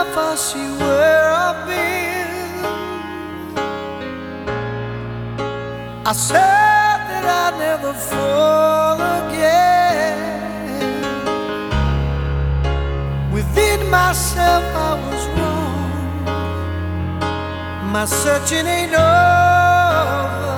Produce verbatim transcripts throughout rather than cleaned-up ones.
if I see where I've been, I said that I'd never fall again. Within myself I was wrong. My searching ain't over,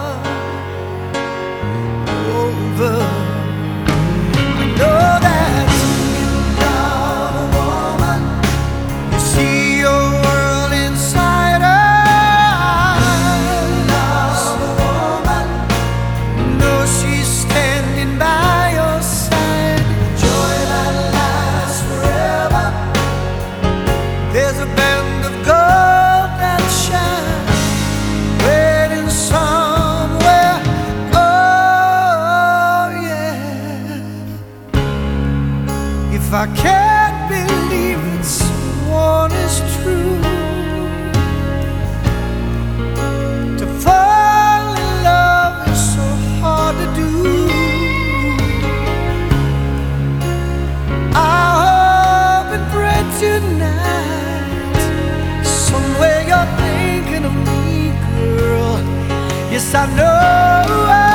over. I know that you love a woman. You see your world inside her eyes. Love a woman. You know she's standing by your side. Joy that lasts forever. There's a band of gold that shines, waiting somewhere. Oh yeah. If I can't believe that someone is true, to fall in love is so hard to do. I hope and pray tonight, somewhere you're thinking of me, girl. Yes, I know.